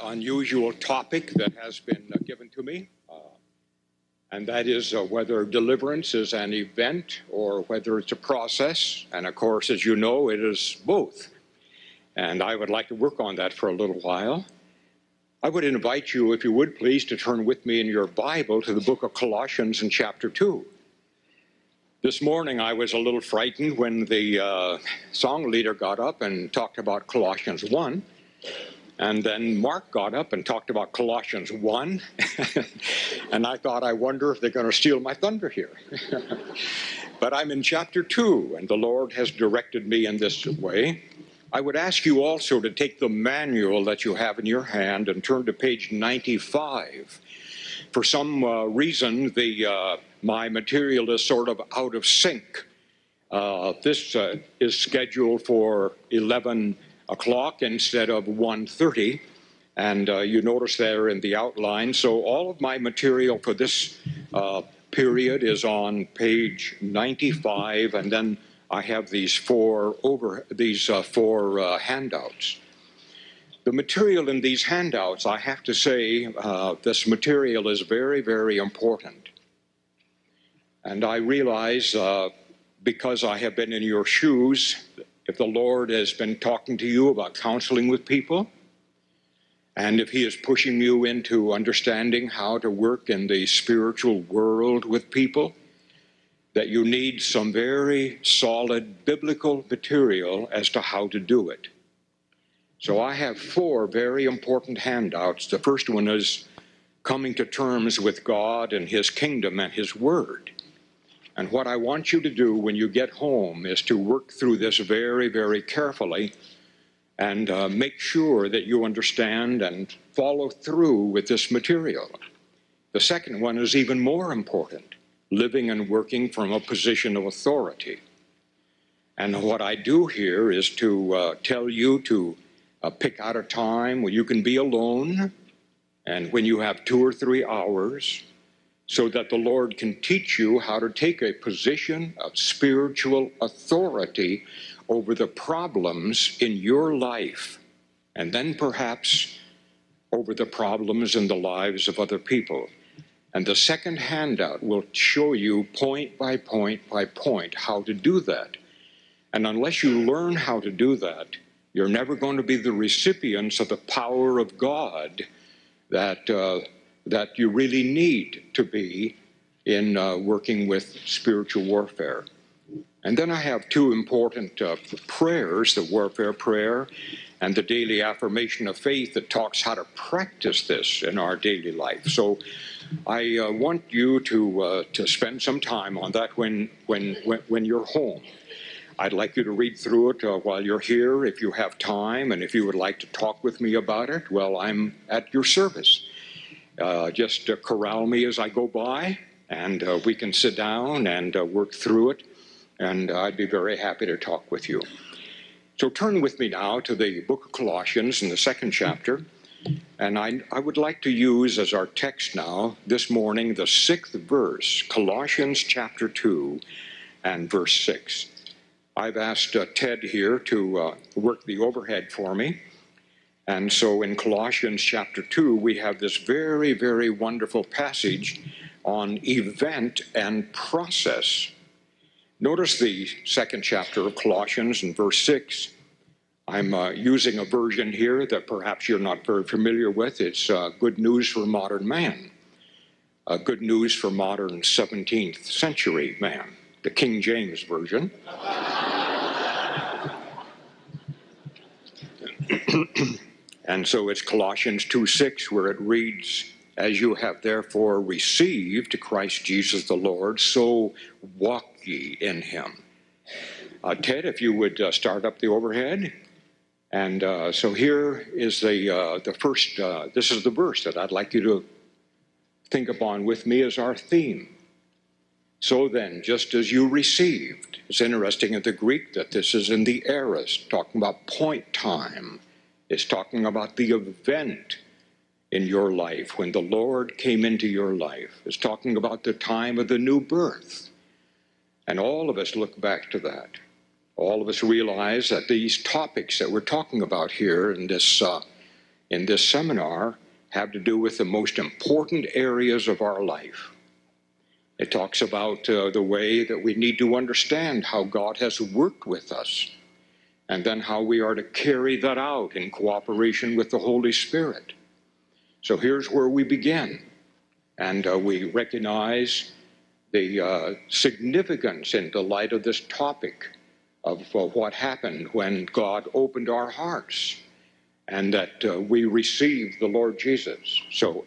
unusual topic that has been given to me, and that is whether deliverance is an event or whether it's a process. And of course, as you know, it is both. And I would like to work on that for a little while. I would invite you, if you would please, to turn with me in your Bible to the book of Colossians in chapter 2. This morning I was a little frightened when the song leader got up and talked about Colossians 1. And then Mark got up and talked about Colossians 1. And I thought, I wonder if they're going to steal my thunder here. But I'm in chapter 2, and the Lord has directed me in this way. I would ask you also to take the manual that you have in your hand and turn to page 95. For some reason, my material is sort of out of sync. This is scheduled for 11 o'clock instead of 1:30, and you notice there in the outline. So all of my material for this period is on page 95, and then I have these four handouts. The material in these handouts, I have to say, this material is very, very important. And I realize, because I have been in your shoes, if the Lord has been talking to you about counseling with people, and if he is pushing you into understanding how to work in the spiritual world with people, that you need some very solid biblical material as to how to do it. So I have four very important handouts. The first one is coming to terms with God and his kingdom and his word. And what I want you to do when you get home is to work through this very, very carefully and make sure that you understand and follow through with this material. The second one is even more important, living and working from a position of authority. And what I do here is to tell you to pick out a time when you can be alone and when you have 2 or 3 hours, so that the Lord can teach you how to take a position of spiritual authority over the problems in your life, and then perhaps over the problems in the lives of other people. And the second handout will show you point by point by point how to do that. And unless you learn how to do that, you're never going to be the recipients of the power of God that you really need to be in working with spiritual warfare. And then I have 2 important prayers, the warfare prayer and the daily affirmation of faith that talks how to practice this in our daily life. So I want you to spend some time on that when you're home. I'd like you to read through it while you're here if you have time, and if you would like to talk with me about it, well, I'm at your service. Just corral me as I go by, and we can sit down and work through it, and I'd be very happy to talk with you. So turn with me now to the book of Colossians in the 2nd chapter, and I would like to use as our text now this morning the 6th verse, Colossians chapter 2 and verse 6. I've asked Ted here to work the overhead for me. And so in Colossians chapter 2, we have this very, very wonderful passage on event and process. Notice the 2nd chapter of Colossians in verse 6. I'm using a version here that perhaps you're not very familiar with. It's Good News for Modern Man. Good News for Modern 17th Century Man, the King James Version. And so it's Colossians 2:6, where it reads, "As you have therefore received Christ Jesus the Lord, so walk ye in him." Ted, if you would start up the overhead. And so here is the first, this is the verse that I'd like you to think upon with me as our theme. So then, just as you received, it's interesting in the Greek that this is in the aorist, talking about point time. It's talking about the event in your life when the Lord came into your life. It's talking about the time of the new birth. And all of us look back to that. All of us realize that these topics that we're talking about here in this in this seminar have to do with the most important areas of our life. It talks about the way that we need to understand how God has worked with us, and then how we are to carry that out in cooperation with the Holy Spirit. So here's where we begin. And we recognize the significance in the light of this topic of what happened when God opened our hearts and that we received the Lord Jesus. So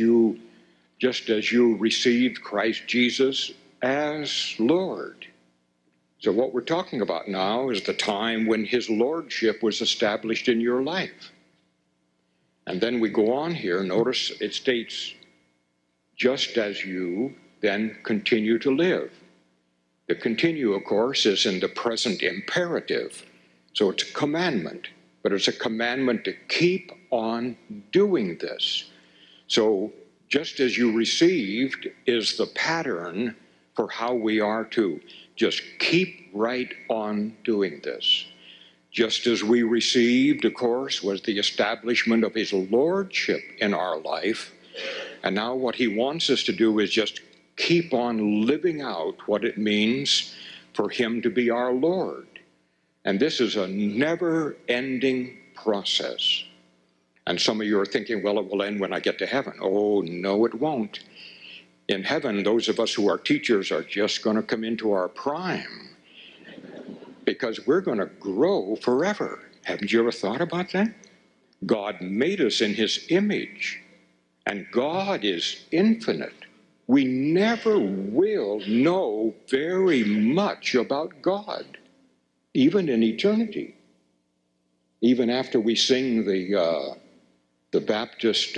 just as you received Christ Jesus as Lord. So what we're talking about now is the time when his lordship was established in your life. And then we go on here, notice it states, just as you then continue to live. The continue, of course, is in the present imperative. So it's a commandment, but it's a commandment to keep on doing this. So just as you received is the pattern for how we are to just keep right on doing this. Just as we received, of course, was the establishment of his lordship in our life. And now what he wants us to do is just keep on living out what it means for him to be our Lord. And this is a never-ending process. And some of you are thinking, well, it will end when I get to heaven. Oh, no, it won't. In heaven, those of us who are teachers are just going to come into our prime because we're going to grow forever. Haven't you ever thought about that? God made us in his image, and God is infinite. We never will know very much about God, even in eternity. Even after we sing the Baptist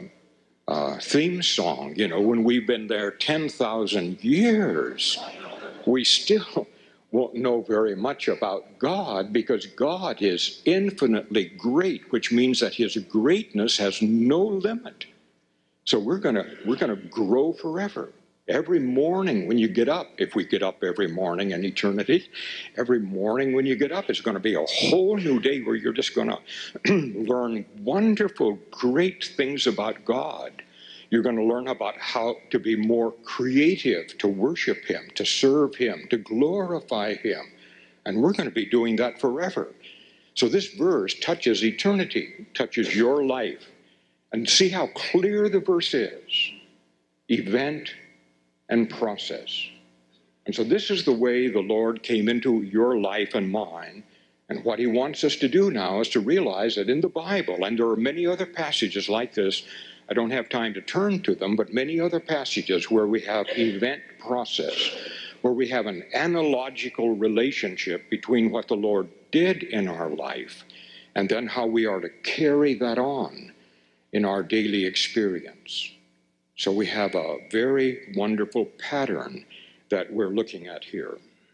theme song, when we've been there 10,000 years, we still won't know very much about God because God is infinitely great, which means that his greatness has no limit. So we're gonna grow forever. Every morning when you get up, if we get up every morning in eternity, every morning when you get up is going to be a whole new day where you're just going to learn wonderful, great things about God. You're going to learn about how to be more creative, to worship him, to serve him, to glorify him. And we're going to be doing that forever. So this verse touches eternity, touches your life. And see how clear the verse is. Event and process. And so this is the way the Lord came into your life and mine. And what he wants us to do now is to realize that in the Bible, and there are many other passages like this, I don't have time to turn to them, but many other passages where we have event process, where we have an analogical relationship between what the Lord did in our life and then how we are to carry that on in our daily experience. So we have a very wonderful pattern that we're looking at here.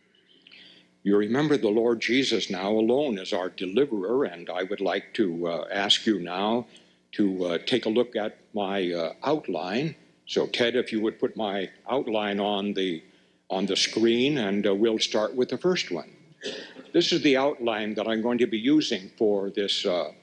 You remember the Lord Jesus now alone as our deliverer, and I would like to ask you now to take a look at my outline. So Ted, if you would put my outline on the screen, and we'll start with the first one. This is the outline that I'm going to be using for this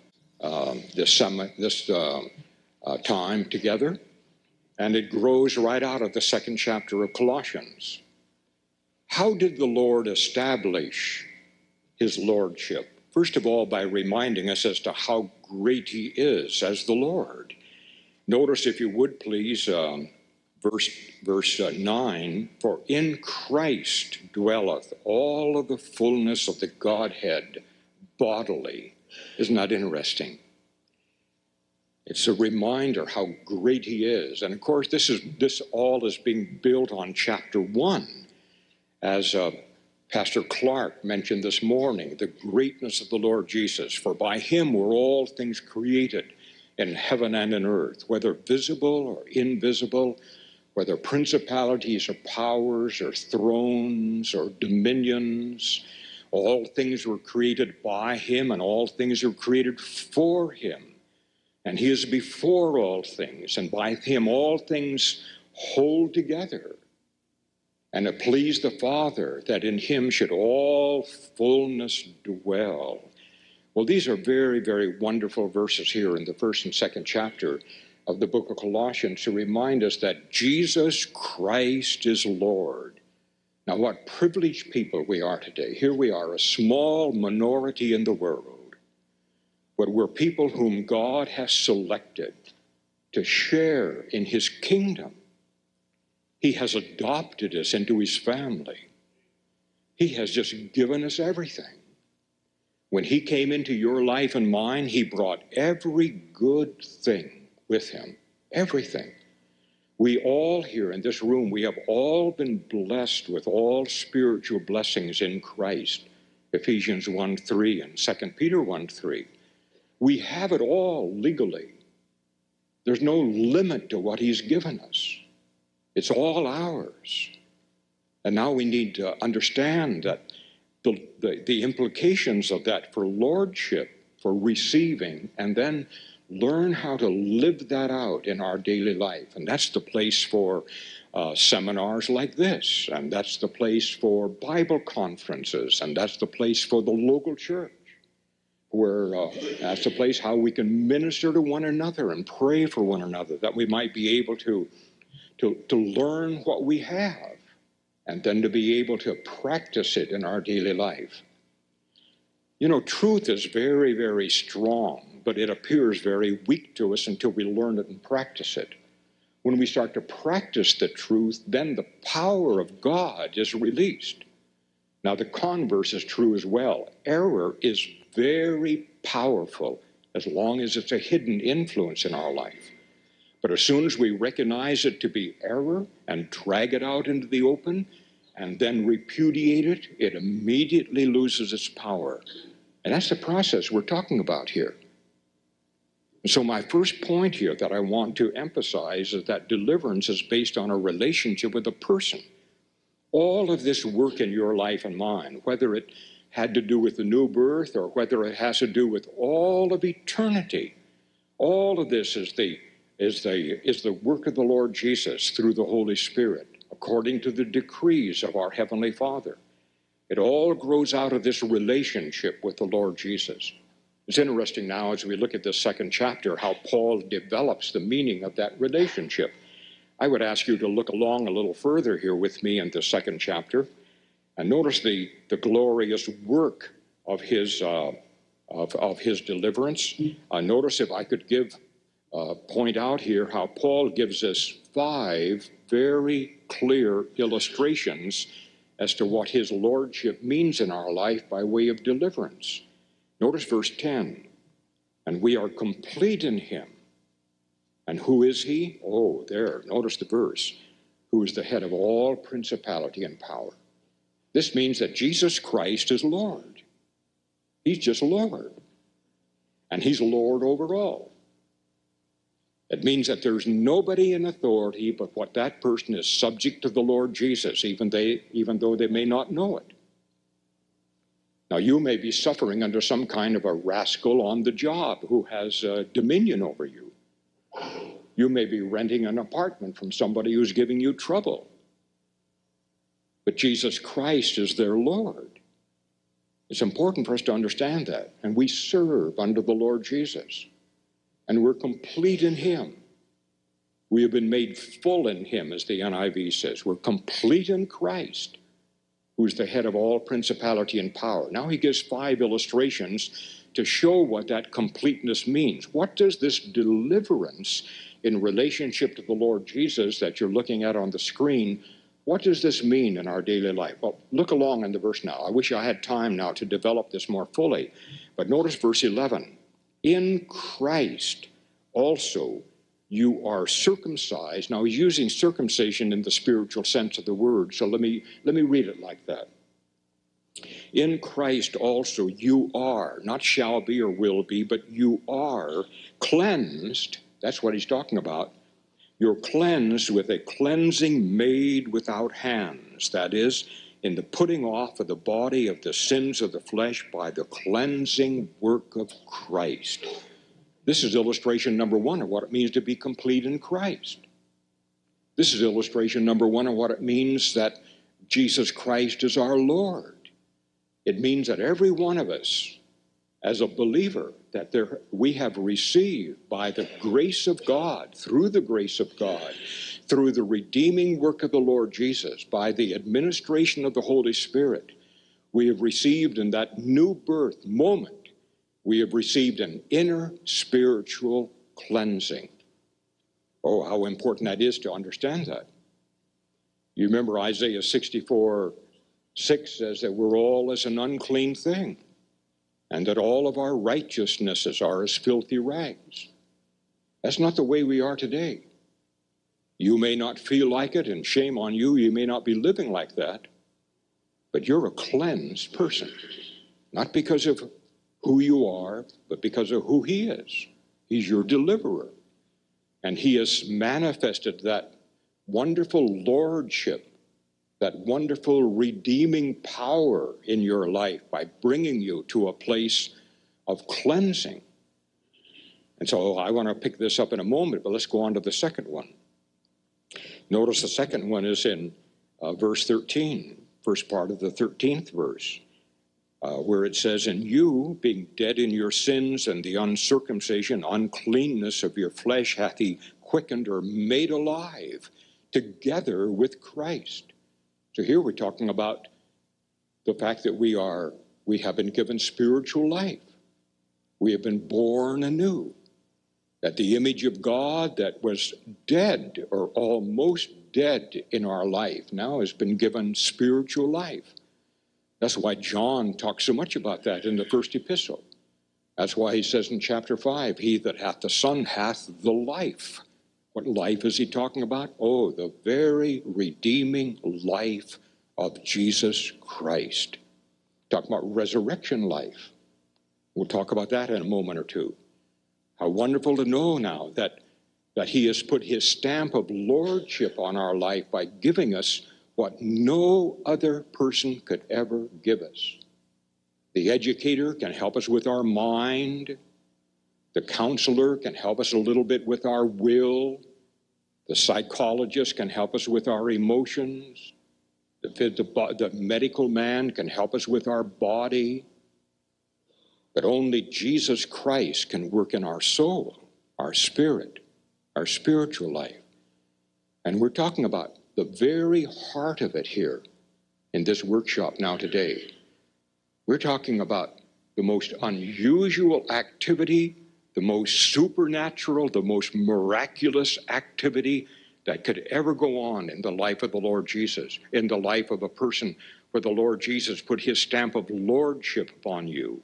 time together, and it grows right out of the second chapter of Colossians. How did the Lord establish his lordship? First of all, by reminding us as to how great he is as the Lord. Notice, if you would please, verse 9, for in Christ dwelleth all of the fullness of the Godhead bodily. Isn't that interesting? It's a reminder how great he is. And of course, this all is being built on chapter 1. As Pastor Clark mentioned this morning, the greatness of the Lord Jesus. For by him were all things created in heaven and in earth, whether visible or invisible, whether principalities or powers or thrones or dominions. All things were created by him, and all things were created for him. And he is before all things, and by him all things hold together. And it pleased the Father that in him should all fullness dwell. Well, these are very, very wonderful verses here in the first and second chapter of the book of Colossians to remind us that Jesus Christ is Lord. Now, what privileged people we are today. Here we are, a small minority in the world, but we're people whom God has selected to share in his kingdom. He has adopted us into his family. He has just given us everything. When he came into your life and mine, he brought every good thing with him, everything. We all here in this room, we have all been blessed with all spiritual blessings in Christ. Ephesians 1:3 and 2 Peter 1:3. We have it all legally. There's no limit to what he's given us. It's all ours. And now we need to understand that the implications of that for lordship, for receiving, and then learn how to live that out in our daily life. And that's the place for seminars like this, and that's the place for Bible conferences, and that's the place for the local church, where that's the place how we can minister to one another and pray for one another, that we might be able to learn what we have, and then to be able to practice it in our daily life. You know, truth is very, very strong, but it appears very weak to us until we learn it and practice it. When we start to practice the truth, then the power of God is released. Now, the converse is true as well. Error is very powerful as long as it's a hidden influence in our life. But as soon as we recognize it to be error and drag it out into the open and then repudiate it, it immediately loses its power. And that's the process we're talking about here. And so my first point here that I want to emphasize is that deliverance is based on a relationship with a person. All of this work in your life and mine, whether it had to do with the new birth or whether it has to do with all of eternity, all of this is the work of the Lord Jesus through the Holy Spirit, according to the decrees of our Heavenly Father. It all grows out of this relationship with the Lord Jesus. It's interesting now as we look at this second chapter how Paul develops the meaning of that relationship. I would ask you to look along a little further here with me in the second chapter and notice the glorious work of his deliverance. Notice, if I could point out here how Paul gives us 5 very clear illustrations as to what his lordship means in our life by way of deliverance. Notice verse 10, and we are complete in him. And who is he? Oh, there, notice the verse, who is the head of all principality and power. This means that Jesus Christ is Lord. He's just Lord. And he's Lord over all. It means that there's nobody in authority but what that person is subject to the Lord Jesus, even though they may not know it. Now, you may be suffering under some kind of a rascal on the job who has dominion over you. You may be renting an apartment from somebody who's giving you trouble. But Jesus Christ is their Lord. It's important for us to understand that. And we serve under the Lord Jesus. And we're complete in him. We have been made full in him, as the NIV says. We're complete in Christ, who's the head of all principality and power. Now he gives 5 illustrations to show what that completeness means. What does this deliverance in relationship to the Lord Jesus that you're looking at on the screen, what does this mean in our daily life? Well, look along in the verse now. I wish I had time now to develop this more fully. But notice verse 11. In Christ also you are circumcised. Now he's using circumcision in the spiritual sense of the word, so let me read it like that. In Christ also you are, not shall be or will be, but you are cleansed. That's what he's talking about. You're cleansed with a cleansing made without hands. That is, in the putting off of the body of the sins of the flesh by the cleansing work of Christ. This is illustration number 1 of what it means to be complete in Christ. This is illustration number 1 of what it means that Jesus Christ is our Lord. It means that every one of us, as a believer that we have received by the grace of God, through the grace of God, through the redeeming work of the Lord Jesus, by the administration of the Holy Spirit, we have received in that new birth moment, we have received an inner spiritual cleansing. Oh, how important that is to understand that. You remember Isaiah 64:6 says that we're all as an unclean thing, and that all of our righteousnesses are as filthy rags. That's not the way we are today. You may not feel like it, and shame on you, you may not be living like that, but you're a cleansed person, not because of who you are, but because of who he is. He's your deliverer, and he has manifested that wonderful lordship, that wonderful redeeming power in your life by bringing you to a place of cleansing. And so I want to pick this up in a moment, but let's go on to the second one. Notice the second one is in verse 13, first part of the 13th verse, where it says, "And you, being dead in your sins and the uncircumcision, uncleanness of your flesh, hath he quickened or made alive together with Christ." So here we're talking about the fact that we have been given spiritual life. We have been born anew. That the image of God that was dead or almost dead in our life now has been given spiritual life. That's why John talks so much about that in the first epistle. That's why he says in chapter 5, "He that hath the Son hath the life." What life is he talking about? Oh, the very redeeming life of Jesus Christ. Talking about resurrection life. We'll talk about that in a moment or two. How wonderful to know now that he has put his stamp of lordship on our life by giving us what no other person could ever give us. The educator can help us with our mind. The counselor can help us a little bit with our will. The psychologist can help us with our emotions. The medical man can help us with our body. But only Jesus Christ can work in our soul, our spirit, our spiritual life. And we're talking about the very heart of it here in this workshop now today. We're talking about the most unusual activity, the most supernatural, the most miraculous activity that could ever go on in the life of the Lord Jesus, in the life of a person where the Lord Jesus put his stamp of lordship upon you.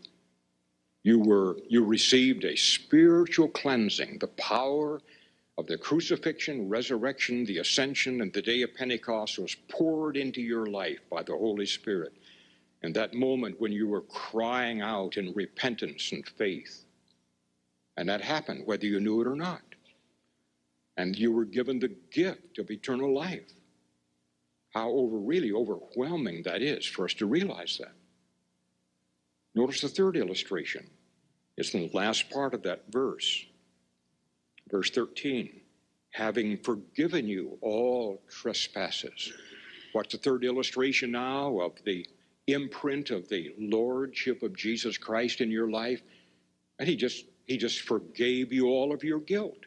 You received a spiritual cleansing. The power of the crucifixion, resurrection, the ascension, and the day of Pentecost was poured into your life by the Holy Spirit. And that moment when you were crying out in repentance and faith. And that happened whether you knew it or not. And you were given the gift of eternal life. How really overwhelming that is for us to realize that. Notice the third illustration. It's in the last part of that verse. Verse 13. "Having forgiven you all trespasses." What's the third illustration now of the imprint of the lordship of Jesus Christ in your life? And he just forgave you all of your guilt.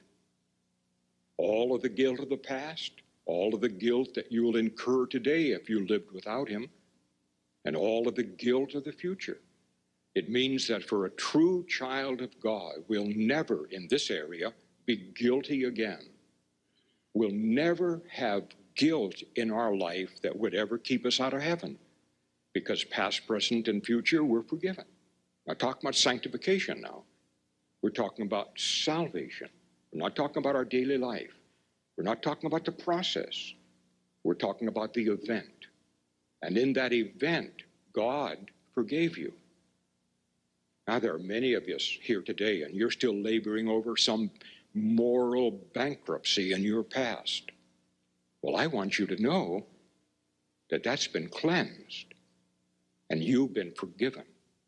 All of the guilt of the past, all of the guilt that you will incur today if you lived without him, and all of the guilt of the future. It means that for a true child of God, we'll never in this area be guilty again. We'll never have guilt in our life that would ever keep us out of heaven, because past, present, and future, we're forgiven. I'm talking about sanctification now. We're talking about salvation. We're not talking about our daily life. We're not talking about the process. We're talking about the event. And in that event, God forgave you. Now, there are many of us here today, and you're still laboring over some moral bankruptcy in your past. Well, I want you to know that that's been cleansed, and you've been forgiven.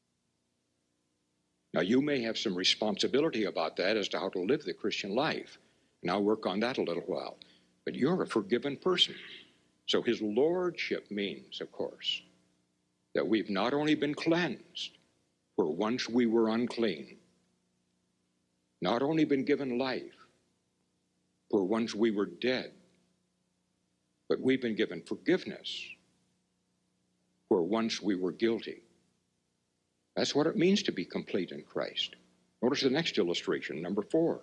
Now, you may have some responsibility about that as to how to live the Christian life, and I'll work on that a little while. But you're a forgiven person. So his lordship means, of course, that we've not only been cleansed, where once we were unclean, not only been given life, where once we were dead, but we've been given forgiveness, where once we were guilty. That's what it means to be complete in Christ. Notice the next illustration, number 4.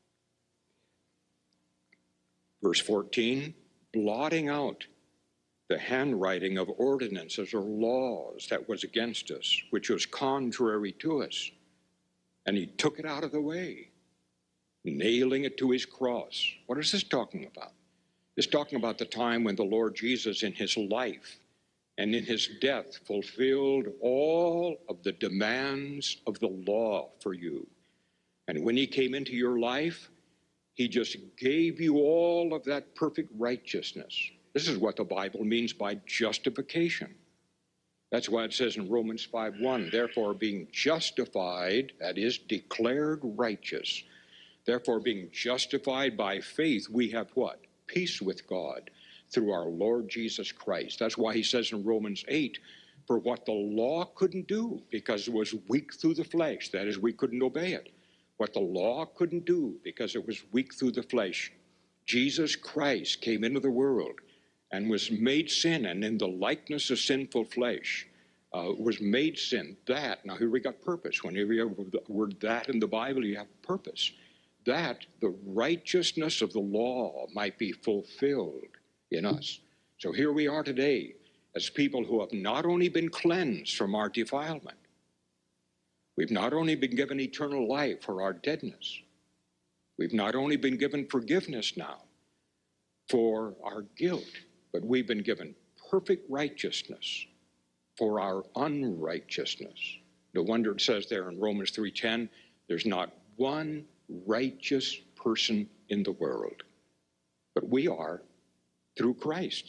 Verse 14, blotting out the handwriting of ordinances or laws that was against us, which was contrary to us. And he took it out of the way, nailing it to his cross. What is this talking about? It's talking about the time when the Lord Jesus in his life and in his death fulfilled all of the demands of the law for you. And when he came into your life, he just gave you all of that perfect righteousness. This is what the Bible means by justification. That's why it says in Romans 5:1, therefore being justified, that is, declared righteous. Therefore being justified by faith, we have what? Peace with God through our Lord Jesus Christ. That's why he says in Romans 8, for what the law couldn't do, because it was weak through the flesh, that is, we couldn't obey it. What the law couldn't do, because it was weak through the flesh, Jesus Christ came into the world and was made sin, and in the likeness of sinful flesh was made sin. That, now here we got purpose. Whenever you have the word that in the Bible, you have purpose. That the righteousness of the law might be fulfilled in us. So here we are today as people who have not only been cleansed from our defilement, we've not only been given eternal life for our deadness, we've not only been given forgiveness now for our guilt, but we've been given perfect righteousness for our unrighteousness. No wonder it says there in Romans 3:10, there's not one righteous person in the world, but we are through Christ.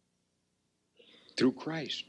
Through Christ.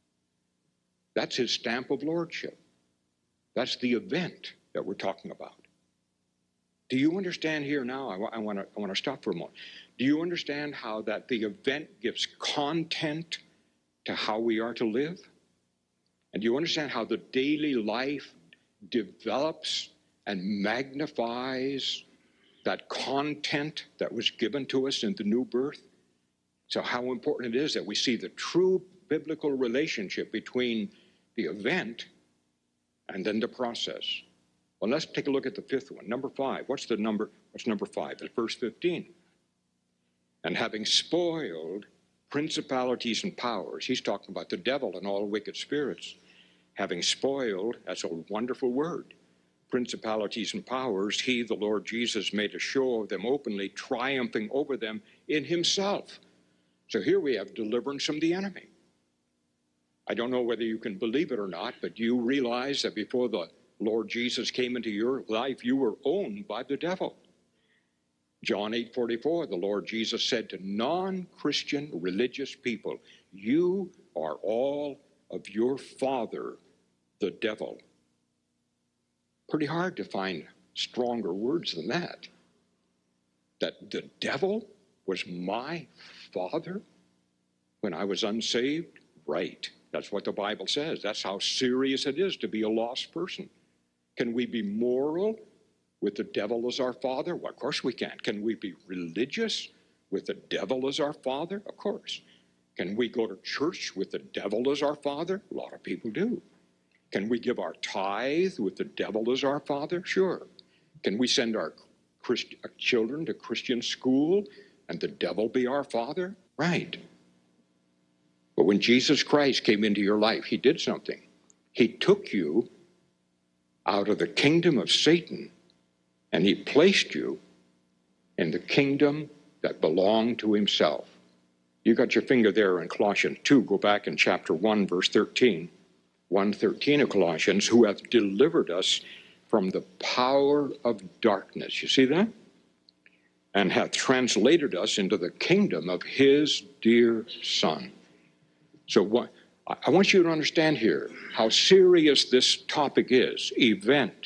That's his stamp of lordship. That's the event that we're talking about. Do you understand here now? I want to stop for a moment. Do you understand how that the event gives content to how we are to live? And do you understand how the daily life develops and magnifies that content that was given to us in the new birth? So how important it is that we see the true biblical relationship between the event and then the process. Well, let's take a look at the 5th one. Number 5. What's number 5? It's verse 15. And having spoiled principalities and powers, he's talking about the devil and all wicked spirits. Having spoiled, that's a wonderful word, principalities and powers, he, the Lord Jesus, made a show of them openly, triumphing over them in himself. So here we have deliverance from the enemy. I don't know whether you can believe it or not, but you realize that before the Lord Jesus came into your life, you were owned by the devil. John 8:44, the Lord Jesus said to non-Christian religious people, you are all of your father, the devil. Pretty hard to find stronger words than that. That the devil was my father when I was unsaved? Right. That's what the Bible says. That's how serious it is to be a lost person. Can we be moral with the devil as our father? Well, of course we can. Can we be religious with the devil as our father? Of course. Can we go to church with the devil as our father? A lot of people do. Can we give our tithe with the devil as our father? Sure. Can we send our children to Christian school and the devil be our father? Right. But when Jesus Christ came into your life, he did something. He took you out of the kingdom of Satan and he placed you in the kingdom that belonged to himself. You got your finger there in Colossians 2. Go back in chapter 1, verse 13. 1:13 of Colossians, who hath delivered us from the power of darkness. You see that? And hath translated us into the kingdom of his dear Son. So what I want you to understand here how serious this topic is, event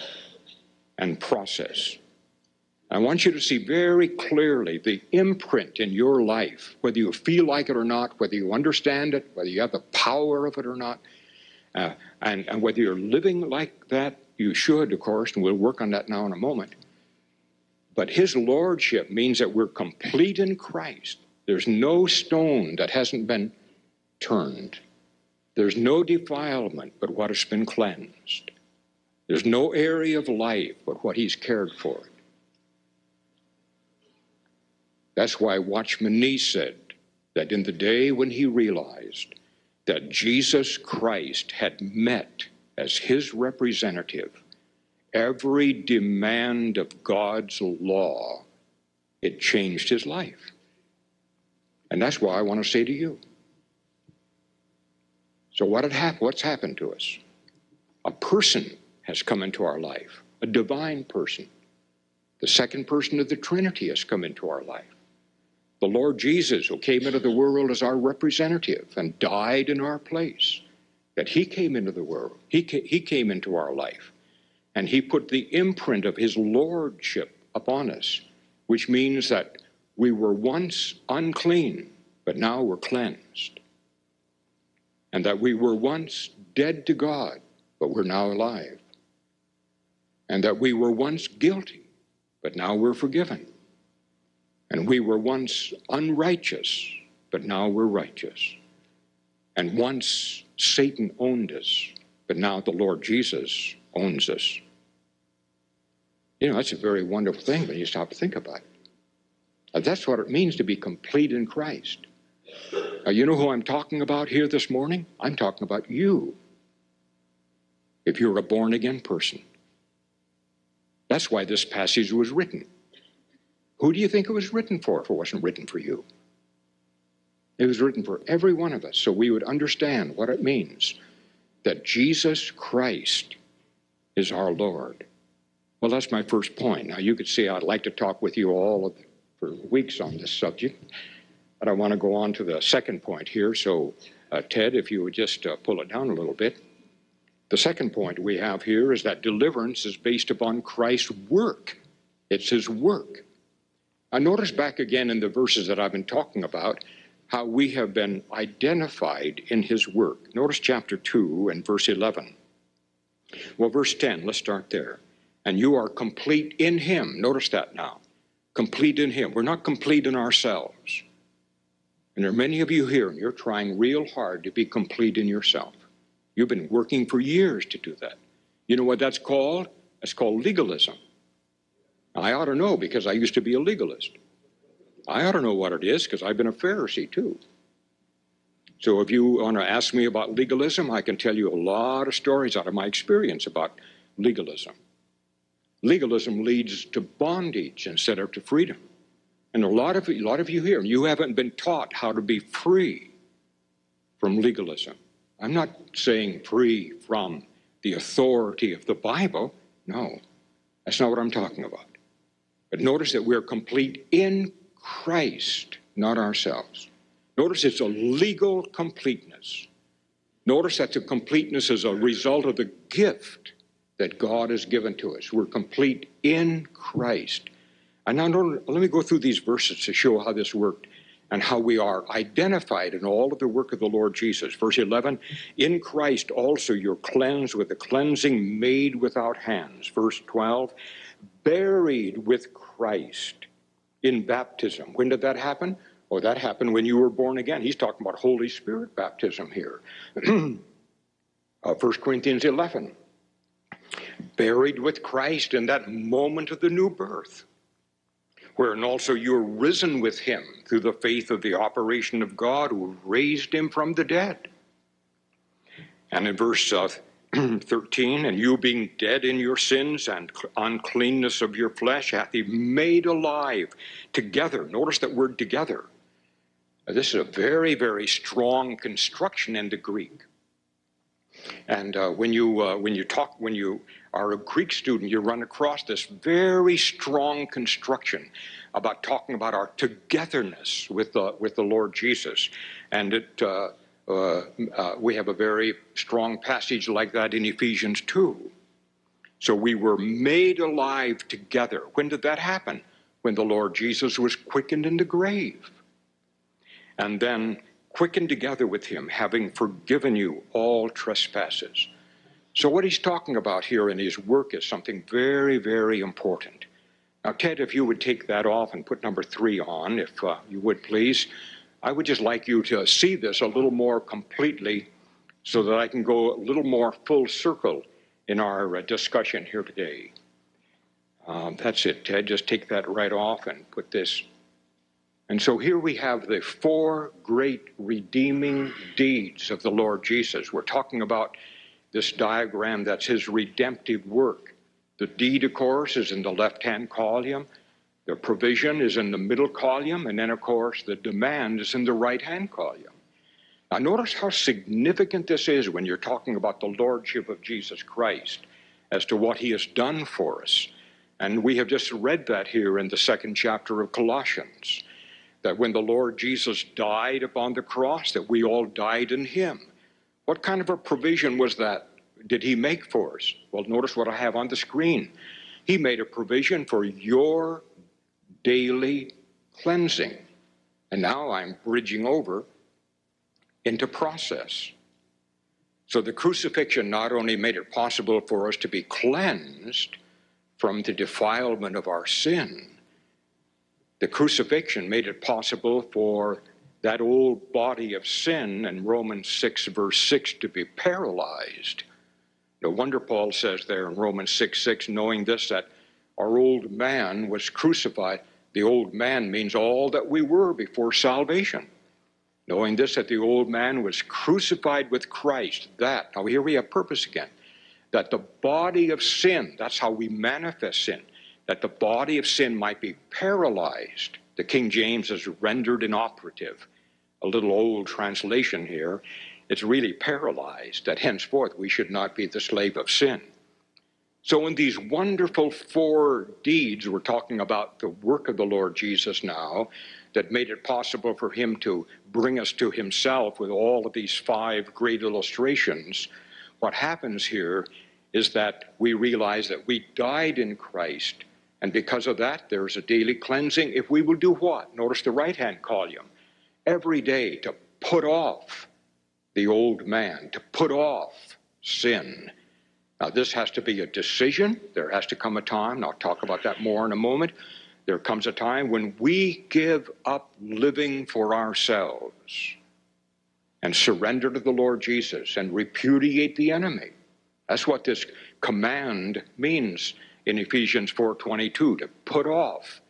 and process. I want you to see very clearly the imprint in your life, whether you feel like it or not, whether you understand it, whether you have the power of it or not. And whether you're living like that, you should, of course, and we'll work on that now in a moment. But his lordship means that we're complete in Christ. There's no stone that hasn't been turned. There's no defilement but what has been cleansed. There's no area of life but what he's cared for. That's why Watchman Nee said that in the day when he realized that Jesus Christ had met as his representative every demand of God's law, it changed his life. And that's why I want to say to you. So what's happened to us? A person has come into our life, a divine person. The second person of the Trinity has come into our life. The Lord Jesus, who came into the world as our representative and died in our place, that he came into the world. He came into our life, and he put the imprint of his lordship upon us, which means that we were once unclean, but now we're cleansed. And that we were once dead to God, but we're now alive. And that we were once guilty, but now we're forgiven. And we were once unrighteous, but now we're righteous. And once Satan owned us, but now the Lord Jesus owns us. You know, that's a very wonderful thing when you stop to think about it. That's what it means to be complete in Christ. Now, you know who I'm talking about here this morning? I'm talking about you. If you're a born-again person. That's why this passage was written. Who do you think it was written for if it wasn't written for you? It was written for every one of us, so we would understand what it means that Jesus Christ is our Lord. Well, that's my first point. Now, you could see I'd like to talk with you all for weeks on this subject, but I want to go on to the second point here. So, Ted, if you would just pull it down a little bit. The second point we have here is that deliverance is based upon Christ's work. It's his work. Now, notice back again in the verses that I've been talking about how we have been identified in his work. Notice chapter 2 and verse 11. Well, verse 10, let's start there. And you are complete in him. Notice that now. Complete in him. We're not complete in ourselves. And there are many of you here, and you're trying real hard to be complete in yourself. You've been working for years to do that. You know what that's called? That's called legalism. I ought to know because I used to be a legalist. I ought to know what it is because I've been a Pharisee too. So if you want to ask me about legalism, I can tell you a lot of stories out of my experience about legalism. Legalism leads to bondage instead of to freedom. And a lot of you here, you haven't been taught how to be free from legalism. I'm not saying free from the authority of the Bible. No, that's not what I'm talking about. But notice that we're complete in Christ, not ourselves. Notice it's a legal completeness. Notice that the completeness is a result of the gift that God has given to us. We're complete in Christ. And now let me go through these verses to show how this worked and how we are identified in all of the work of the Lord Jesus. Verse 11, in Christ also you're cleansed with the cleansing made without hands. Verse 12, buried with Christ in baptism. When did that happen? Oh, that happened when you were born again. He's talking about Holy Spirit baptism here. 1 Corinthians 11. Buried with Christ in that moment of the new birth, wherein also you are risen with him through the faith of the operation of God who raised him from the dead. And in verse 13, and you being dead in your sins and uncleanness of your flesh hath he made alive together. Notice that word together. This is a very, very strong construction in the Greek. And when you are a Greek student, you run across this very strong construction about talking about our togetherness with the Lord Jesus. And we have a very strong passage like that in Ephesians 2. So we were made alive together. When did that happen? When the Lord Jesus was quickened in the grave. And then quickened together with him, having forgiven you all trespasses. So what he's talking about here in his work is something very, very important. Now, Ted, if you would take that off and put number 3 on, if you would please, I would just like you to see this a little more completely so that I can go a little more full circle in our discussion here today. That's it, Ted. Just take that right off and put this. And so here we have the 4 great redeeming deeds of the Lord Jesus. We're talking about this diagram that's his redemptive work. The deed, of course, is in the left-hand column. The provision is in the middle column. And then, of course, the demand is in the right-hand column. Now, notice how significant this is when you're talking about the Lordship of Jesus Christ as to what he has done for us. And we have just read that here in the 2nd chapter of Colossians, that when the Lord Jesus died upon the cross, that we all died in him. What kind of a provision was that? Did he make for us? Well, notice what I have on the screen. He made a provision for your daily cleansing. And now I'm bridging over into process. So the crucifixion not only made it possible for us to be cleansed from the defilement of our sin, the crucifixion made it possible for that old body of sin in Romans 6, verse 6 to be paralyzed. No wonder Paul says there in Romans 6:6, knowing this, that our old man was crucified. The old man means all that we were before salvation. Knowing this, that the old man was crucified with Christ, that, now here we have purpose again, that the body of sin, that's how we manifest sin, that the body of sin might be paralyzed. The King James is rendered inoperative. A little old translation here. It's really paralyzed, that henceforth we should not be the slave of sin. So in these wonderful 4 deeds, we're talking about the work of the Lord Jesus now, that made it possible for him to bring us to himself with all of these 5 great illustrations. What happens here is that we realize that we died in Christ, and because of that, there's a daily cleansing. If we will do what? Notice the right-hand column. Every day to put off the old man, to put off sin. Now, this has to be a decision. There has to come a time, and I'll talk about that more in a moment. There comes a time when we give up living for ourselves and surrender to the Lord Jesus and repudiate the enemy. That's what this command means in Ephesians 4:22, to put off.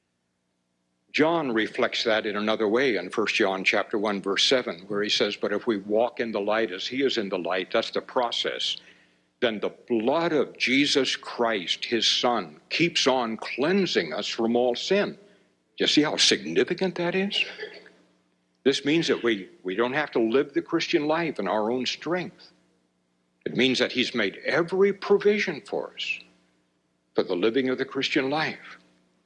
John reflects that in another way in 1 John chapter 1, verse 7, where he says, but if we walk in the light as he is in the light, that's the process, then the blood of Jesus Christ, his Son, keeps on cleansing us from all sin. Do you see how significant that is? This means that we don't have to live the Christian life in our own strength. It means that he's made every provision for us for the living of the Christian life.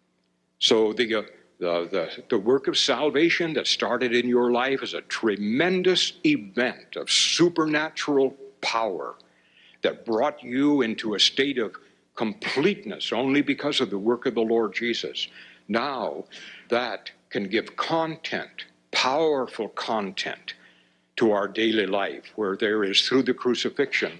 So the work of salvation that started in your life is a tremendous event of supernatural power that brought you into a state of completeness only because of the work of the Lord Jesus. Now that can give content, powerful content, to our daily life, where there is, through the crucifixion,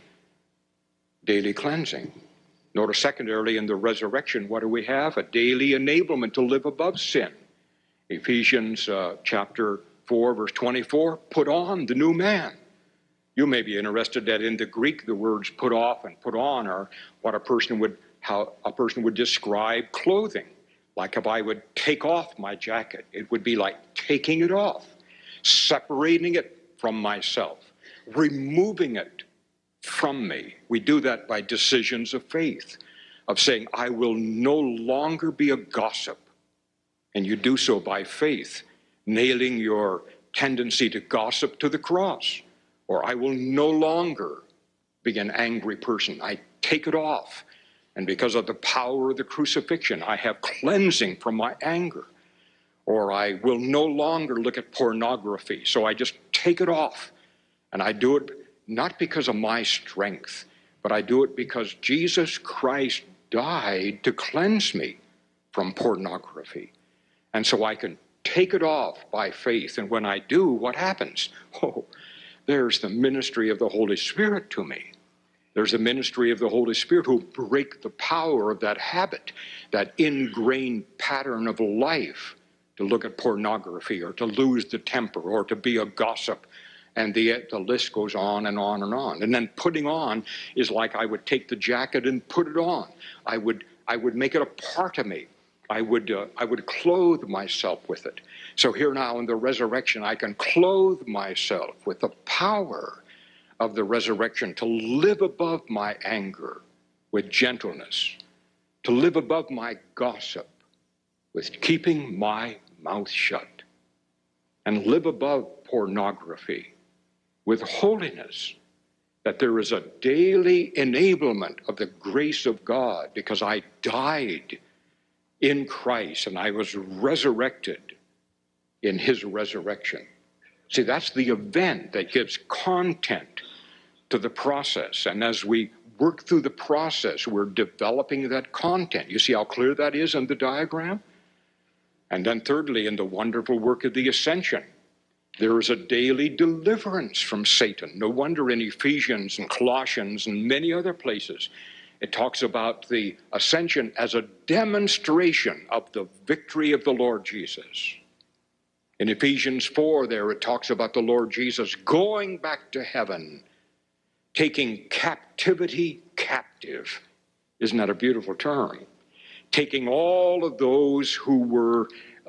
daily cleansing. Notice secondarily, in the resurrection, what do we have? A daily enablement to live above sin. Ephesians chapter 4, verse 24, put on the new man. You may be interested that in the Greek, the words put off and put on are what how a person would describe clothing. Like if I would take off my jacket, it would be like taking it off, separating it from myself, removing it from me. We do that by decisions of faith, of saying, I will no longer be a gossip. And you do so by faith, nailing your tendency to gossip to the cross. Or I will no longer be an angry person. I take it off. And because of the power of the crucifixion, I have cleansing from my anger. Or I will no longer look at pornography. So I just take it off. And I do it not because of my strength, but I do it because Jesus Christ died to cleanse me from pornography. And so I can take it off by faith. And when I do, what happens? Oh, there's the ministry of the Holy Spirit to me. There's a ministry of the Holy Spirit who break the power of that habit, that ingrained pattern of life, to look at pornography or to lose the temper or to be a gossip. And the list goes on and on and on. And then putting on is like I would take the jacket and put it on. I would make it a part of me. I would clothe myself with it. So here now in the resurrection, I can clothe myself with the power of the resurrection to live above my anger with gentleness, to live above my gossip with keeping my mouth shut, and live above pornography with holiness, that there is a daily enablement of the grace of God because I died in Christ and I was resurrected in his resurrection. See, that's the event that gives content to the process. And as we work through the process, we're developing that content. You see how clear that is in the diagram? And then thirdly, in the wonderful work of the ascension, there is a daily deliverance from Satan. No wonder in Ephesians and Colossians and many other places, it talks about the ascension as a demonstration of the victory of the Lord Jesus. In Ephesians 4 there, it talks about the Lord Jesus going back to heaven, taking captivity captive. Isn't that a beautiful term? Taking all of those who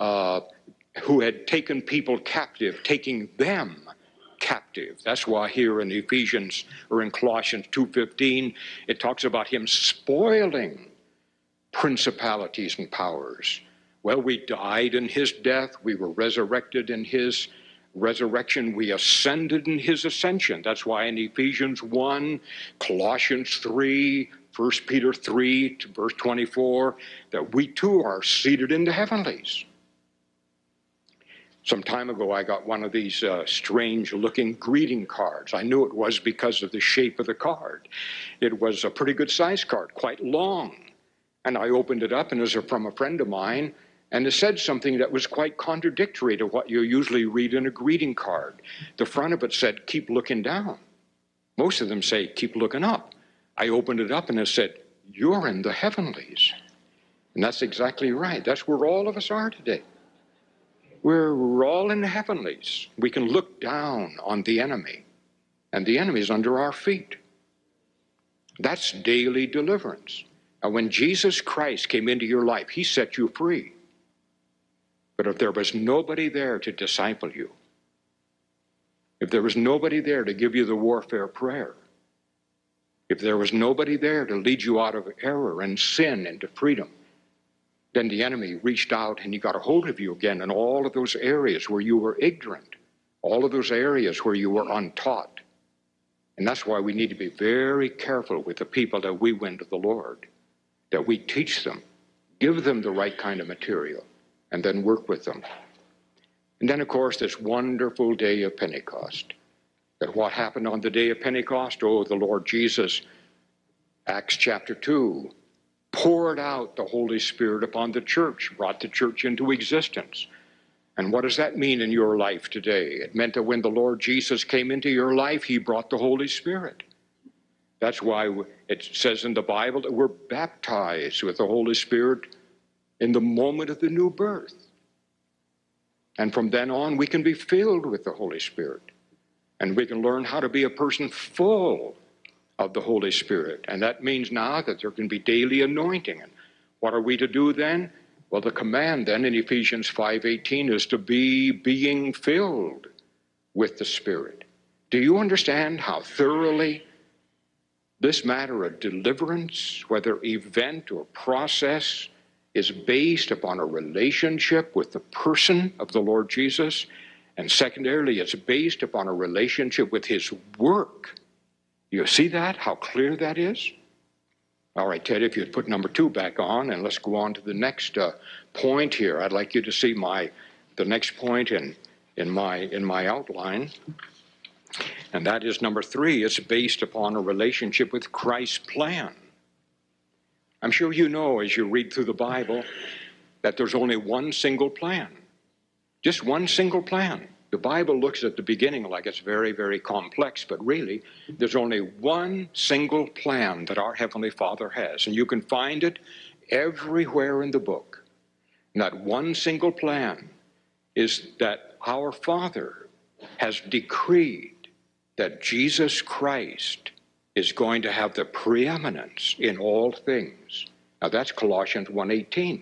had taken people captive, taking them captive. That's why here in Ephesians or in Colossians 2:15, it talks about him spoiling principalities and powers. Well, we died in his death. We were resurrected in his resurrection. We ascended in his ascension. That's why in Ephesians 1, Colossians 3, 1 Peter 3 to verse 24, that we too are seated in the heavenlies. Some time ago, I got one of these strange-looking greeting cards. I knew it was because of the shape of the card. It was a pretty good-sized card, quite long. And I opened it up, and it was from a friend of mine, and it said something that was quite contradictory to what you usually read in a greeting card. The front of it said, "Keep looking down." Most of them say, "Keep looking up." I opened it up, and it said, "You're in the heavenlies." And that's exactly right. That's where all of us are today. We're all in the heavenlies. We can look down on the enemy, and the enemy is under our feet. That's daily deliverance. Now, when Jesus Christ came into your life, he set you free. But if there was nobody there to disciple you, if there was nobody there to give you the warfare prayer, if there was nobody there to lead you out of error and sin into freedom, then the enemy reached out and he got a hold of you again in all of those areas where you were ignorant, all of those areas where you were untaught. And that's why we need to be very careful with the people that we win to the Lord, that we teach them, give them the right kind of material, and then work with them. And then, of course, this wonderful day of Pentecost. That what happened on the day of Pentecost? Oh, the Lord Jesus, Acts chapter 2, poured out the Holy Spirit upon the church, brought the church into existence. And what does that mean in your life today? It meant that when the Lord Jesus came into your life, he brought the Holy Spirit. That's why it says in the Bible that we're baptized with the Holy Spirit in the moment of the new birth. And from then on, we can be filled with the Holy Spirit. And we can learn how to be a person full of the Holy Spirit. And that means now that there can be daily anointing. And what are we to do then? Well, the command then in Ephesians 5:18 is to be being filled with the Spirit. Do you understand how thoroughly this matter of deliverance, whether event or process, is based upon a relationship with the person of the Lord Jesus? And secondarily, it's based upon a relationship with his work. You see that? How clear that is? All right, Ted, if you'd put number 2 back on, and let's go on to the next point here. I'd like you to see the next point in my outline. And that is number 3. It's based upon a relationship with Christ's plan. I'm sure you know as you read through the Bible that there's only one single plan. Just one single plan. The Bible looks at the beginning like it's very, very complex, but really, there's only one single plan that our Heavenly Father has, and you can find it everywhere in the book. And that one single plan is that our Father has decreed that Jesus Christ is going to have the preeminence in all things. Now that's Colossians 1:18.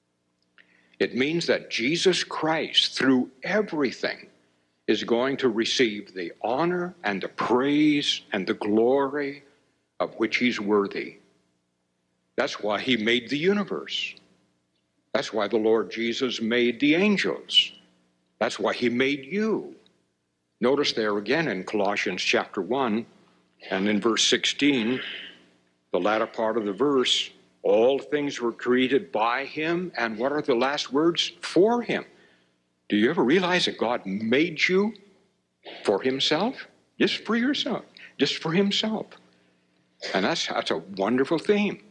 It means that Jesus Christ, through everything, is going to receive the honor and the praise and the glory of which he's worthy. That's why he made the universe. That's why the Lord Jesus made the angels. That's why he made you. Notice there again in Colossians chapter 1 and in verse 16, the latter part of the verse, all things were created by him, and what are the last words? For him. Do you ever realize that God made you for himself? Just for yourself. Just for himself. And that's a wonderful theme.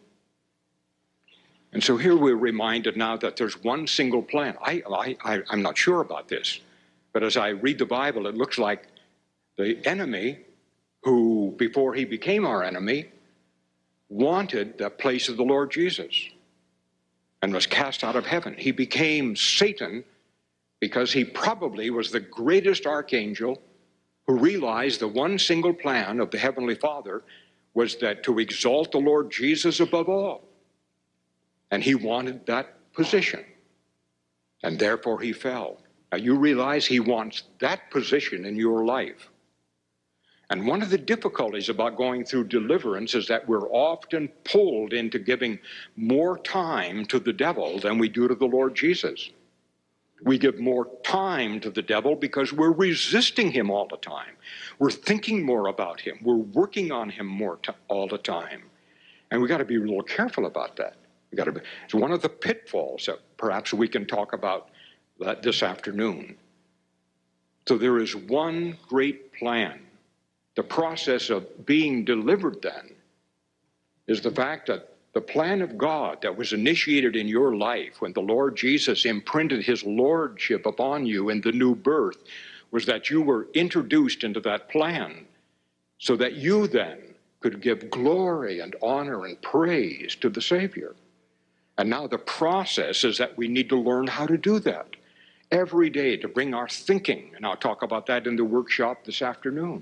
And so here we're reminded now that there's one single plan. I'm not sure about this, but as I read the Bible, it looks like the enemy, who before he became our enemy, wanted the place of the Lord Jesus and was cast out of heaven. He became Satan because he probably was the greatest archangel who realized the one single plan of the Heavenly Father was that to exalt the Lord Jesus above all. And he wanted that position. And therefore he fell. Now you realize he wants that position in your life. And one of the difficulties about going through deliverance is that we're often pulled into giving more time to the devil than we do to the Lord Jesus. We give more time to the devil because we're resisting him all the time. We're thinking more about him. We're working on him more all the time. And we got to be a little careful about that. It's one of the pitfalls that perhaps we can talk about this afternoon. So there is one great plan. The process of being delivered then is the fact that the plan of God that was initiated in your life when the Lord Jesus imprinted his lordship upon you in the new birth was that you were introduced into that plan so that you then could give glory and honor and praise to the Savior. And now the process is that we need to learn how to do that every day, to bring our thinking, and I'll talk about that in the workshop this afternoon,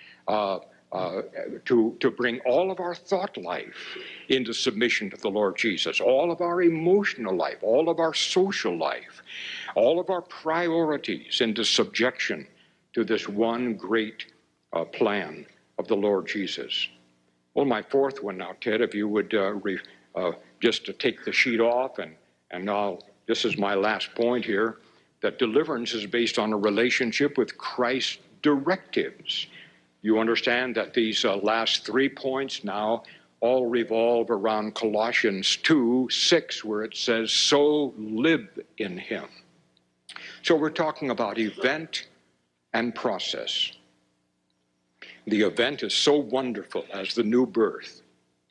to bring all of our thought life into submission to the Lord Jesus, all of our emotional life, all of our social life, all of our priorities into subjection to this one great plan of the Lord Jesus. Well, my fourth one now, Ted, if you would just to take the sheet off, and this is my last point here, that deliverance is based on a relationship with Christ's directives. You understand that these last 3 points now all revolve around Colossians 2:6, where it says, so live in him. So we're talking about event and process. The event is so wonderful as the new birth.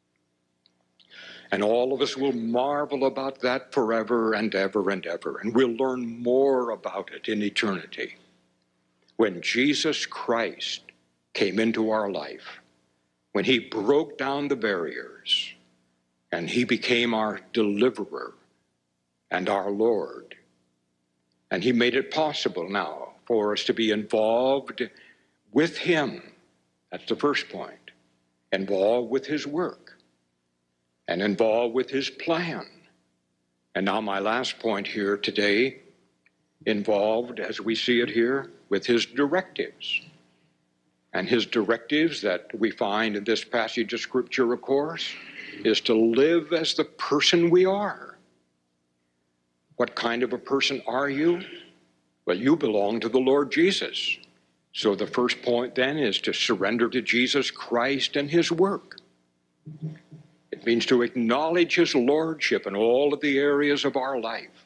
And all of us will marvel about that forever and ever and ever. And we'll learn more about it in eternity. When Jesus Christ came into our life, when he broke down the barriers, and he became our deliverer and our Lord. And he made it possible now for us to be involved with him. That's the first point. Involved with his work. And involved with his plan. And now my last point here today, involved, as we see it here, with his directives. And his directives that we find in this passage of Scripture, of course, is to live as the person we are. What kind of a person are you? Well, you belong to the Lord Jesus. So the first point then is to surrender to Jesus Christ and his work. It means to acknowledge his lordship in all of the areas of our life.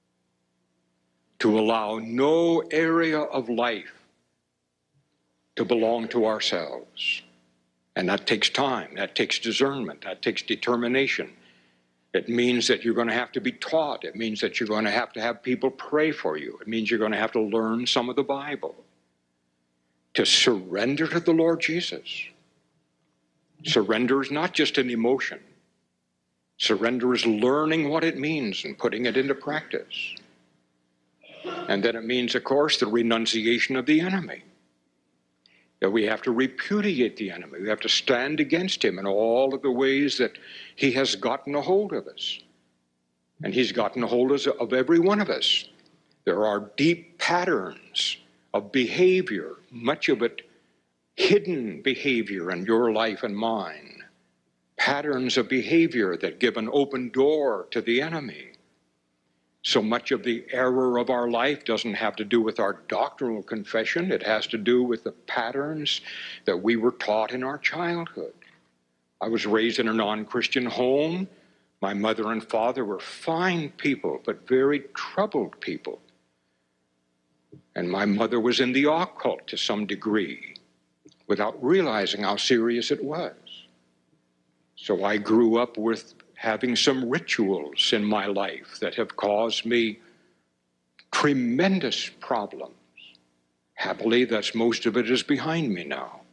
To allow no area of life to belong to ourselves. And that takes time, that takes discernment, that takes determination. It means that you're going to have to be taught. It means that you're going to have people pray for you. It means you're going to have to learn some of the Bible. To surrender to the Lord Jesus. Surrender is not just an emotion. Surrender is learning what it means and putting it into practice. And then it means, of course, the renunciation of the enemy. That we have to repudiate the enemy. We have to stand against him in all of the ways that he has gotten a hold of us. And he's gotten a hold of every one of us. There are deep patterns of behavior, much of it hidden behavior in your life and mine. Patterns of behavior that give an open door to the enemy. So much of the error of our life doesn't have to do with our doctrinal confession. It has to do with the patterns that we were taught in our childhood. I was raised in a non-Christian home. My mother and father were fine people, but very troubled people. And my mother was in the occult to some degree, without realizing how serious it was. So I grew up with having some rituals in my life that have caused me tremendous problems. Happily, most of it is behind me now.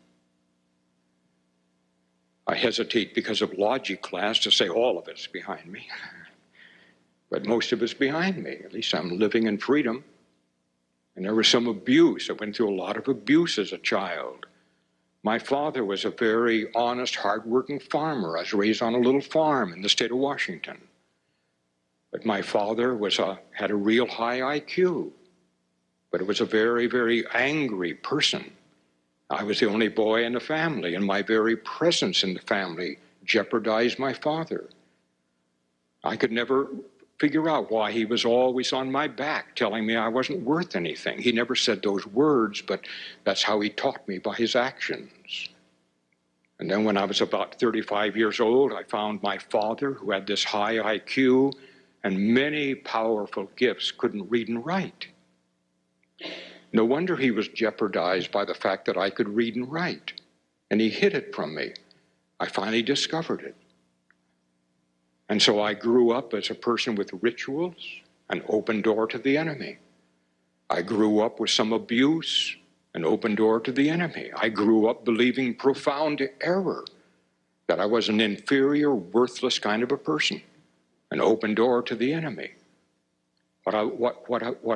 I hesitate because of logic class to say all of it's behind me. But most of it's behind me. At least I'm living in freedom. And there was some abuse. I went through a lot of abuse as a child. My father was a very honest, hard-working farmer. I was raised on a little farm in the state of Washington. But my father had a real high IQ, but it was a very, very angry person. I was the only boy in the family, and my very presence in the family jeopardized my father. I could never figure out why he was always on my back telling me I wasn't worth anything. He never said those words, but that's how he taught me, by his actions. And then when I was about 35 years old, I found my father, who had this high IQ and many powerful gifts, couldn't read and write. No wonder he was jeopardized by the fact that I could read and write. And he hid it from me. I finally discovered it. And so I grew up as a person with rituals, an open door to the enemy. I grew up with some abuse, an open door to the enemy. I grew up believing profound error, that I was an inferior, worthless kind of a person, an open door to the enemy. What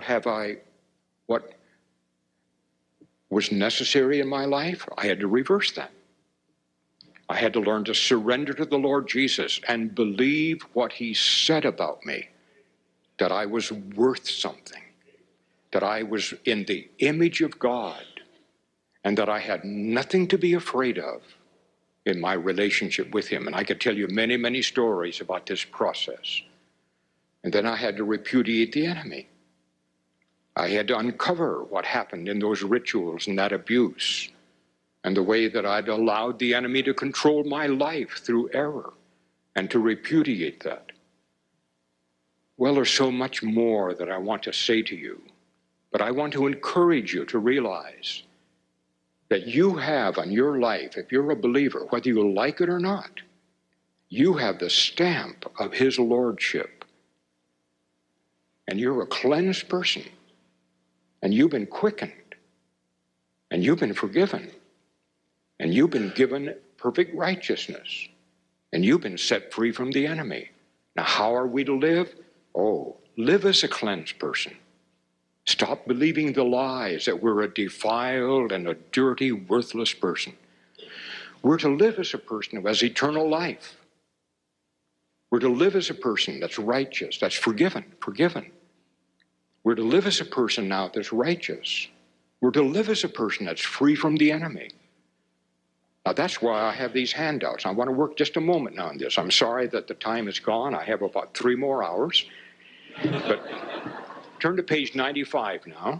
was necessary in my life? I had to reverse that. I had to learn to surrender to the Lord Jesus and believe what he said about me, that I was worth something, that I was in the image of God, and that I had nothing to be afraid of in my relationship with him. And I could tell you many, many stories about this process. And then I had to repudiate the enemy. I had to uncover what happened in those rituals and that abuse, and the way that I'd allowed the enemy to control my life through error, and to repudiate that. Well, there's so much more that I want to say to you, but I want to encourage you to realize that you have on your life, if you're a believer, whether you like it or not, you have the stamp of his lordship. And you're a cleansed person, and you've been quickened, and you've been forgiven. And you've been given perfect righteousness. And you've been set free from the enemy. Now, how are we to live? Oh, live as a cleansed person. Stop believing the lies that we're a defiled and a dirty, worthless person. We're to live as a person who has eternal life. We're to live as a person that's righteous, that's forgiven. We're to live as a person now that's righteous. We're to live as a person that's free from the enemy. Now, that's why I have these handouts. I want to work just a moment now on this. I'm sorry that the time is gone. I have about 3 more hours. But turn to page 95 now.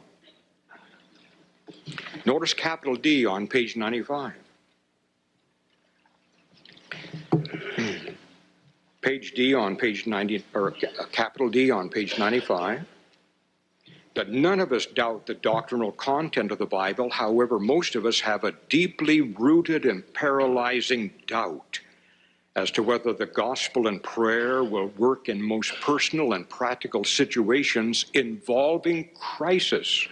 Notice capital D on page 95. Page D on page 90, or capital D on page 95. That none of us doubt the doctrinal content of the Bible. However, most of us have a deeply rooted and paralyzing doubt as to whether the gospel and prayer will work in most personal and practical situations involving crisis.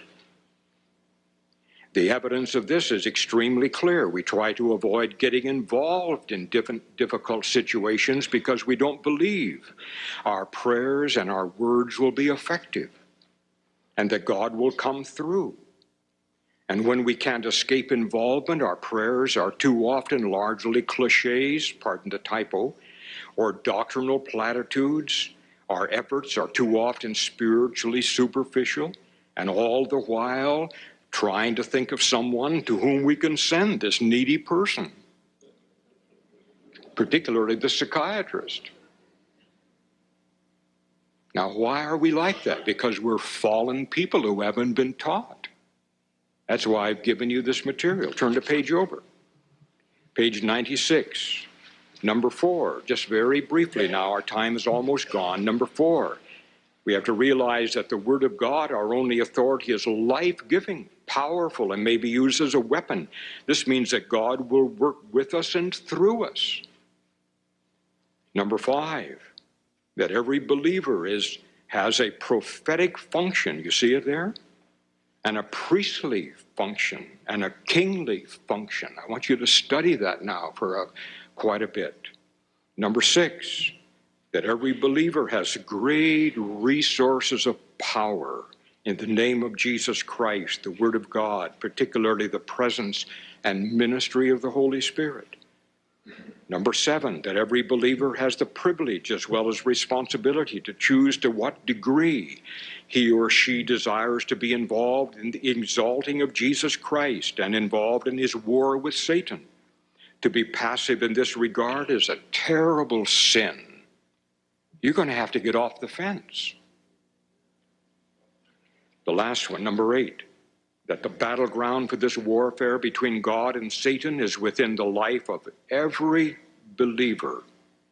The evidence of this is extremely clear. We try to avoid getting involved in difficult situations because we don't believe our prayers and our words will be effective and that God will come through. And when we can't escape involvement, our prayers are too often largely cliches, pardon the typo, or doctrinal platitudes. Our efforts are too often spiritually superficial, and all the while trying to think of someone to whom we can send this needy person, particularly the psychiatrist. Now, why are we like that? Because we're fallen people who haven't been taught. That's why I've given you this material. Turn the page over. Page 96. Number 4, just very briefly now, our time is almost gone. Number 4, we have to realize that the Word of God, our only authority, is life-giving, powerful, and may be used as a weapon. This means that God will work with us and through us. Number 5, that every believer has a prophetic function. You see it there? And a priestly function and a kingly function. I want you to study that now for quite a bit. Number 6, that every believer has great resources of power in the name of Jesus Christ, the Word of God, particularly the presence and ministry of the Holy Spirit. Number 7, that every believer has the privilege as well as responsibility to choose to what degree he or she desires to be involved in the exalting of Jesus Christ and involved in his war with Satan. To be passive in this regard is a terrible sin. You're going to have to get off the fence. The last one, number 8, that the battleground for this warfare between God and Satan is within the life of every believer.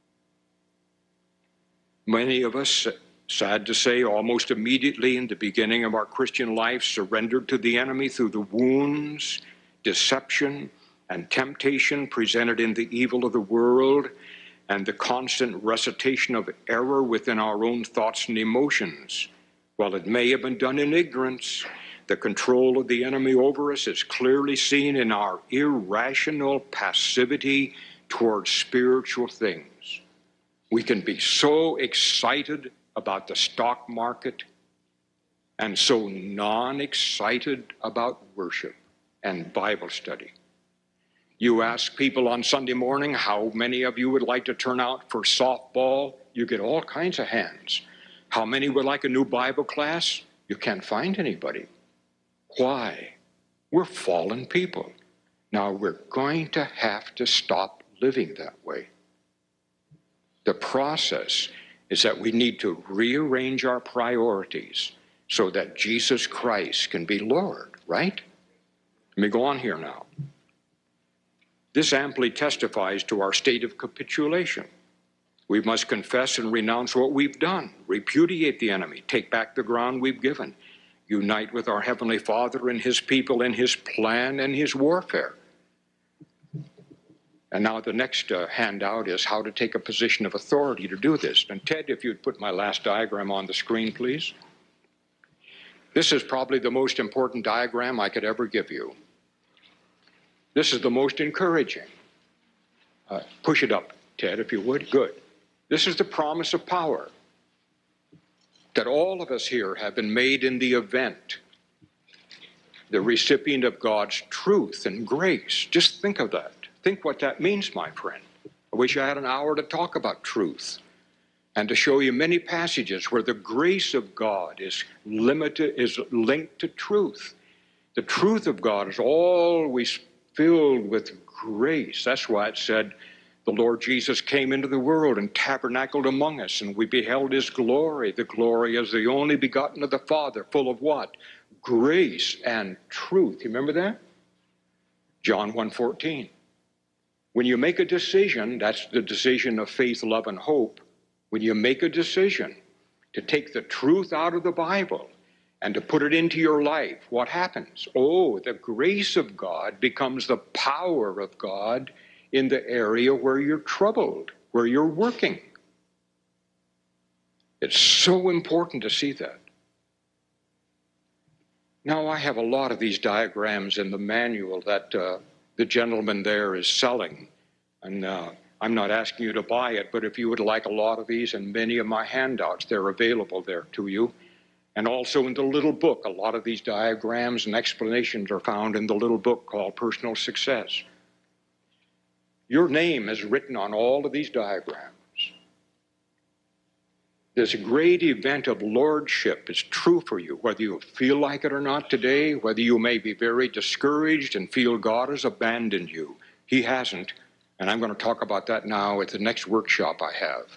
Many of us, sad to say, almost immediately in the beginning of our Christian life, surrendered to the enemy through the wounds, deception, and temptation presented in the evil of the world and the constant recitation of error within our own thoughts and emotions. While it may have been done in ignorance, the control of the enemy over us is clearly seen in our irrational passivity towards spiritual things. We can be so excited about the stock market and so non-excited about worship and Bible study. You ask people on Sunday morning how many of you would like to turn out for softball, you get all kinds of hands. How many would like a new Bible class? You can't find anybody. Why? We're fallen people. Now we're going to have to stop living that way. The process is that we need to rearrange our priorities so that Jesus Christ can be Lord, right? Let me go on here now. This amply testifies to our state of capitulation. We must confess and renounce what we've done, repudiate the enemy, take back the ground we've given, unite with our Heavenly Father and His people in His plan and His warfare. And now the next handout is how to take a position of authority to do this. And Ted, if you'd put my last diagram on the screen, please. This is probably the most important diagram I could ever give you. This is the most encouraging. Push it up, Ted, if you would. Good. This is the promise of power that all of us here have been made in the event, the recipient of God's truth and grace. Just think of that. Think what that means, my friend. I wish I had an hour to talk about truth and to show you many passages where the grace of God is linked to truth. The truth of God is always filled with grace. That's why it said the Lord Jesus came into the world and tabernacled among us, and we beheld his glory. The glory as the only begotten of the Father, full of what? Grace and truth. You remember that? John 1:14. When you make a decision, that's the decision of faith, love, and hope. When you make a decision to take the truth out of the Bible and to put it into your life, what happens? Oh, the grace of God becomes the power of God in the area where you're troubled. where you're working. It's so important to see that. Now, I have a lot of these diagrams in the manual that the gentleman there is selling. And I'm not asking you to buy it, but if you would like a lot of these and many of my handouts, they're available there to you. And also in the little book, a lot of these diagrams and explanations are found in the little book called Personal Success. Your name is written on all of these diagrams. This great event of lordship is true for you, whether you feel like it or not today, whether you may be very discouraged and feel God has abandoned you. He hasn't, and I'm going to talk about that now at the next workshop I have.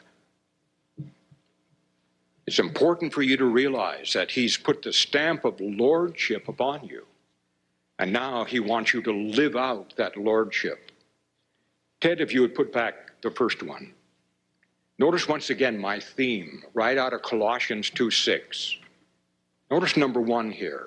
It's important for you to realize that he's put the stamp of lordship upon you, and now he wants you to live out that lordship. Ted, if you would put back the first one. Notice once again my theme, right out of Colossians 2:6. Notice number 1 here.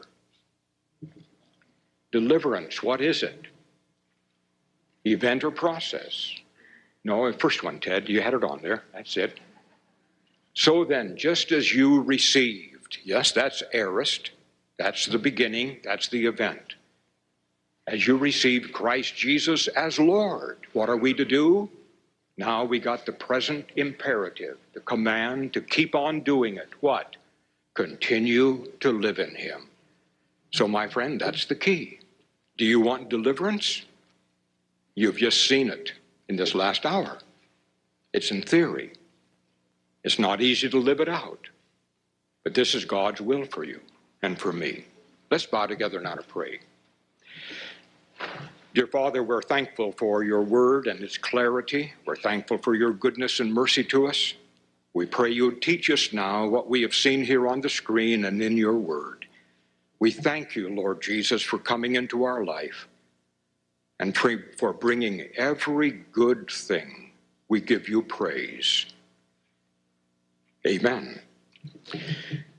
Deliverance, what is it? Event or process? No, the first one, Ted, you had it on there. That's it. So then, just as you received, yes, that's aorist, that's the beginning, that's the event. As you received Christ Jesus as Lord, what are we to do? Now we got the present imperative, the command to keep on doing it. What? Continue to live in him. So my friend, that's the key. Do you want deliverance? You've just seen it in this last hour. It's in theory. It's not easy to live it out. But this is God's will for you and for me. Let's bow together now to pray. Dear Father, we're thankful for your word and its clarity. We're thankful for your goodness and mercy to us. We pray you teach us now what we have seen here on the screen and in your word. We thank you, Lord Jesus, for coming into our life and for bringing every good thing. We give you praise. Amen.